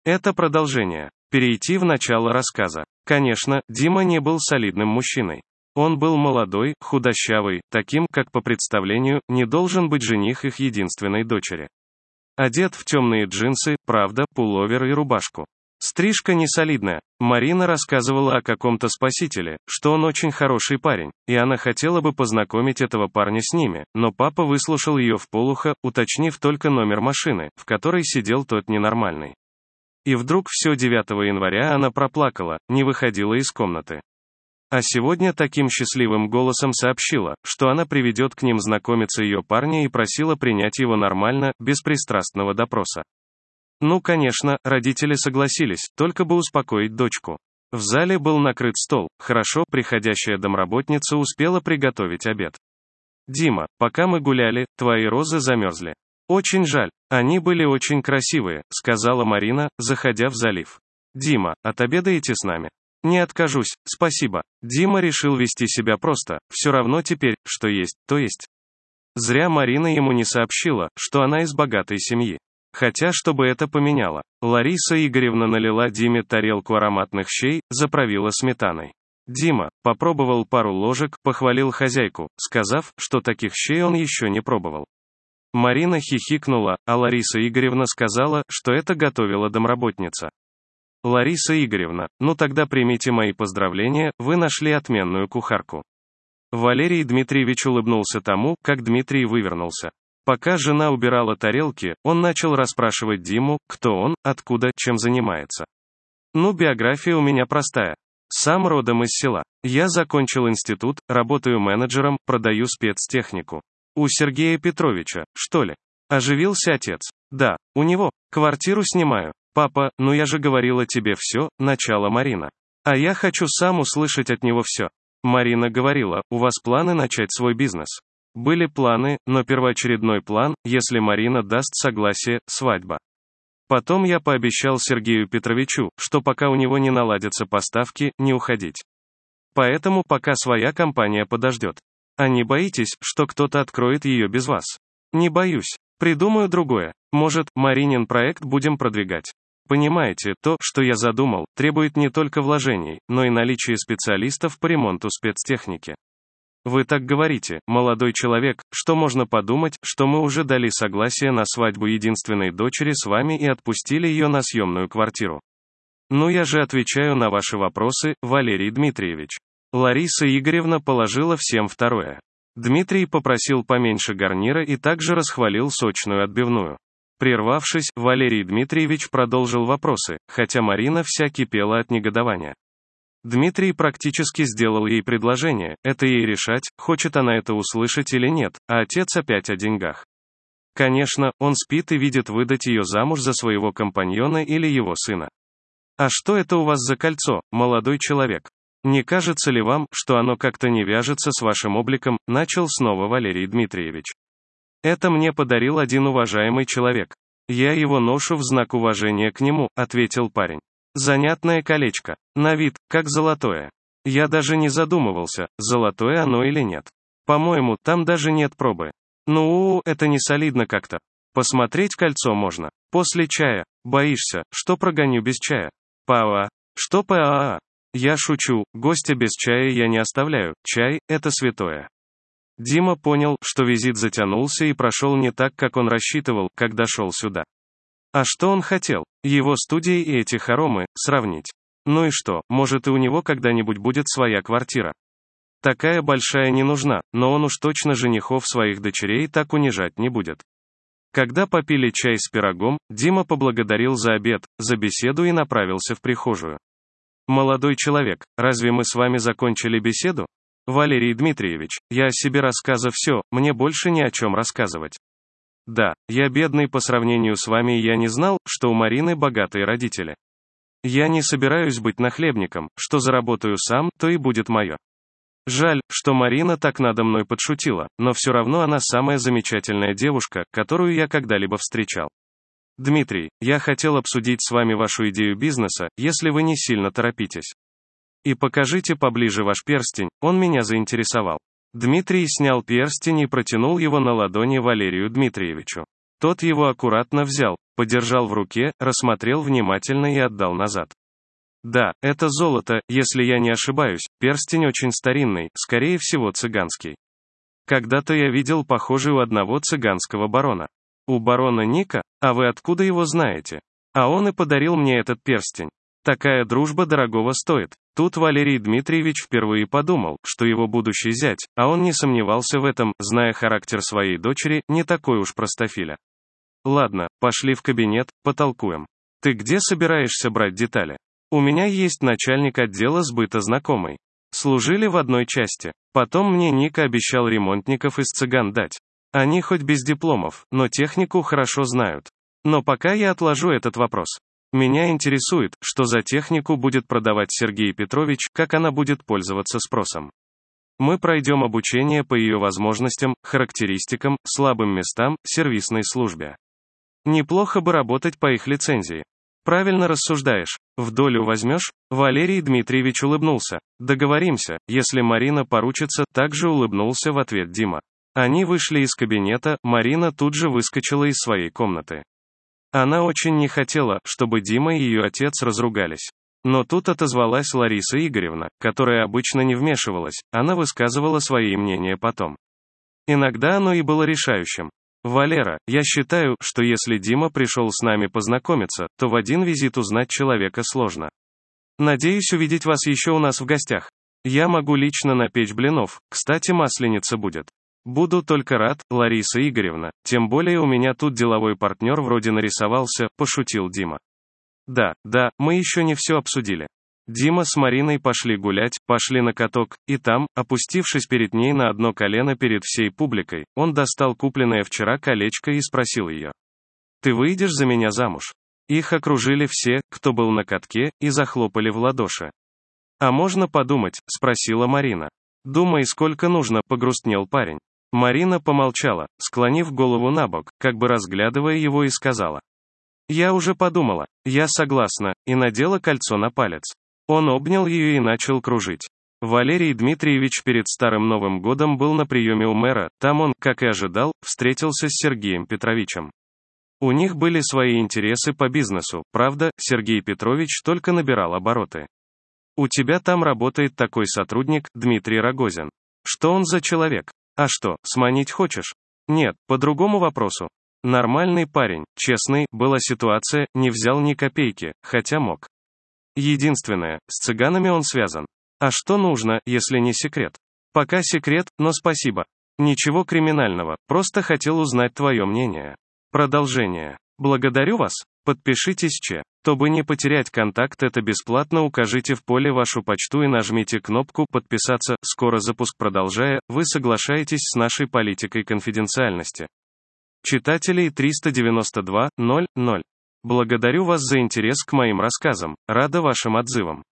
Это продолжение. Перейти в начало рассказа. Конечно, Дима не был солидным мужчиной. Он был молодой, худощавый, таким, как по представлению, не должен быть жених их единственной дочери. Одет в темные джинсы, правда, пуловер и рубашку. Стрижка не солидная. Марина рассказывала о каком-то спасителе, что он очень хороший парень, и она хотела бы познакомить этого парня с ними, но папа выслушал ее вполуха, уточнив только номер машины, в которой сидел тот ненормальный. И вдруг все 9 января она проплакала, не выходила из комнаты. А сегодня таким счастливым голосом сообщила, что она приведет к ним знакомиться ее парня и просила принять его нормально, без пристрастного допроса. Ну, конечно, родители согласились, только бы успокоить дочку. В зале был накрыт стол, хорошо, приходящая домработница успела приготовить обед. «Дима, пока мы гуляли, твои розы замерзли. Очень жаль, они были очень красивые», — сказала Марина, заходя в залив. «Дима, отобедаете с нами?» «Не откажусь, спасибо». Дима решил вести себя просто, все равно теперь, что есть, то есть. Зря Марина ему не сообщила, что она из богатой семьи. Хотя, чтобы это поменяло, Лариса Игоревна налила Диме тарелку ароматных щей, заправила сметаной. Дима попробовал пару ложек, похвалил хозяйку, сказав, что таких щей он еще не пробовал. Марина хихикнула, а Лариса Игоревна сказала, что это готовила домработница. «Лариса Игоревна, ну тогда примите мои поздравления, вы нашли отменную кухарку». Валерий Дмитриевич улыбнулся тому, как Дмитрий вывернулся. Пока жена убирала тарелки, он начал расспрашивать Диму, кто он, откуда, чем занимается. «Ну, биография у меня простая. Сам родом из села. Я закончил институт, работаю менеджером, продаю спецтехнику. У Сергея Петровича, что ли?» Оживился отец. «Да, у него. Квартиру снимаю. Папа, ну я же говорила тебе все», — начала Марина. «А я хочу сам услышать от него все». Марина говорила, у вас планы начать свой бизнес. Были планы, но первоочередной план, если Марина даст согласие, свадьба. Потом я пообещал Сергею Петровичу, что пока у него не наладятся поставки, не уходить. Поэтому пока своя компания подождет. А не боитесь, что кто-то откроет ее без вас? Не боюсь. Придумаю другое. Может, Маринин проект будем продвигать. Понимаете, то, что я задумал, требует не только вложений, но и наличия специалистов по ремонту спецтехники. Вы так говорите, молодой человек, что можно подумать, что мы уже дали согласие на свадьбу единственной дочери с вами и отпустили ее на съемную квартиру. Ну я же отвечаю на ваши вопросы, Валерий Дмитриевич. Лариса Игоревна положила всем второе. Дмитрий попросил поменьше гарнира и также расхвалил сочную отбивную. Прервавшись, Валерий Дмитриевич продолжил вопросы, хотя Марина вся кипела от негодования. Дмитрий практически сделал ей предложение, это ей решать, хочет она это услышать или нет, а отец опять о деньгах. Конечно, он спит и видит выдать ее замуж за своего компаньона или его сына. «А что это у вас за кольцо, молодой человек? Не кажется ли вам, что оно как-то не вяжется с вашим обликом?» — начал снова Валерий Дмитриевич. «Это мне подарил один уважаемый человек. Я его ношу в знак уважения к нему», — ответил парень. «Занятное колечко. На вид, как золотое. Я даже не задумывался, золотое оно или нет. По-моему, там даже нет пробы. Ну, это не солидно как-то. Посмотреть кольцо можно. После чая. Боишься, что прогоню без чая? Па-а. Что па-а-а? Я шучу, гостя без чая я не оставляю, чай – это святое». Дима понял, что визит затянулся и прошел не так, как он рассчитывал, когда шел сюда. А что он хотел? Его студии и эти хоромы сравнить. Ну и что, может и у него когда-нибудь будет своя квартира. Такая большая не нужна, но он уж точно женихов своих дочерей так унижать не будет. Когда попили чай с пирогом, Дима поблагодарил за обед, за беседу и направился в прихожую. «Молодой человек, разве мы с вами закончили беседу? Валерий Дмитриевич, я о себе рассказа все, мне больше ни о чем рассказывать. Да, я бедный по сравнению с вами и я не знал, что у Марины богатые родители. Я не собираюсь быть нахлебником, что заработаю сам, то и будет мое. Жаль, что Марина так надо мной подшутила, но все равно она самая замечательная девушка, которую я когда-либо встречал. Дмитрий, я хотел обсудить с вами вашу идею бизнеса, если вы не сильно торопитесь. И покажите поближе ваш перстень, он меня заинтересовал». Дмитрий снял перстень и протянул его на ладони Валерию Дмитриевичу. Тот его аккуратно взял, подержал в руке, рассмотрел внимательно и отдал назад. Да, это золото, если я не ошибаюсь, перстень очень старинный, скорее всего цыганский. Когда-то я видел похожий у одного цыганского барона. У барона Ника? А вы откуда его знаете? А он и подарил мне этот перстень. Такая дружба дорогого стоит. Тут Валерий Дмитриевич впервые подумал, что его будущий зять, а он не сомневался в этом, зная характер своей дочери, не такой уж простофиля. Ладно, пошли в кабинет, потолкуем. Ты где собираешься брать детали? У меня есть начальник отдела сбыта знакомый. Служили в одной части. Потом мне Ника обещал ремонтников из цыган дать. Они хоть без дипломов, но технику хорошо знают. Но пока я отложу этот вопрос. Меня интересует, что за технику будет продавать Сергей Петрович, как она будет пользоваться спросом. Мы пройдем обучение по ее возможностям, характеристикам, слабым местам, сервисной службе. Неплохо бы работать по их лицензии. Правильно рассуждаешь. В долю возьмешь? Валерий Дмитриевич улыбнулся. Договоримся, если Марина поручится, также улыбнулся в ответ Дима. Они вышли из кабинета, Марина тут же выскочила из своей комнаты. Она очень не хотела, чтобы Дима и ее отец разругались. Но тут отозвалась Лариса Игоревна, которая обычно не вмешивалась, она высказывала свои мнения потом. Иногда оно и было решающим. «Валера, я считаю, что если Дима пришел с нами познакомиться, то в один визит узнать человека сложно. Надеюсь увидеть вас еще у нас в гостях. Я могу лично напечь блинов, кстати, масленица будет. Буду только рад, Лариса Игоревна, тем более у меня тут деловой партнер вроде нарисовался», – пошутил Дима. Да, мы еще не все обсудили. Дима с Мариной пошли гулять, пошли на каток, и там, опустившись перед ней на одно колено перед всей публикой, он достал купленное вчера колечко и спросил ее. «Ты выйдешь за меня замуж?» Их окружили все, кто был на катке, и захлопали в ладоши. «А можно подумать?» – спросила Марина. «Думай, сколько нужно», – погрустнел парень. Марина помолчала, склонив голову набок, как бы разглядывая его, и сказала. «Я уже подумала, я согласна», и надела кольцо на палец. Он обнял ее и начал кружить. Валерий Дмитриевич перед Старым Новым годом был на приеме у мэра, там он, как и ожидал, встретился с Сергеем Петровичем. У них были свои интересы по бизнесу, правда, Сергей Петрович только набирал обороты. «У тебя там работает такой сотрудник, Дмитрий Рогозин. Что он за человек? А что, сманить хочешь?» «Нет, по другому вопросу. Нормальный парень, честный, была ситуация, не взял ни копейки, хотя мог. Единственное, с цыганами он связан. А что нужно, если не секрет?» «Пока секрет, но спасибо. Ничего криминального, просто хотел узнать твое мнение». Продолжение. «Благодарю вас. Подпишитесь чтобы не потерять контакт, это бесплатно, укажите в поле вашу почту и нажмите кнопку «Подписаться», скоро запуск. Продолжая, вы соглашаетесь с нашей политикой конфиденциальности. Читателей 392 000. Благодарю вас за интерес к моим рассказам, рада вашим отзывам.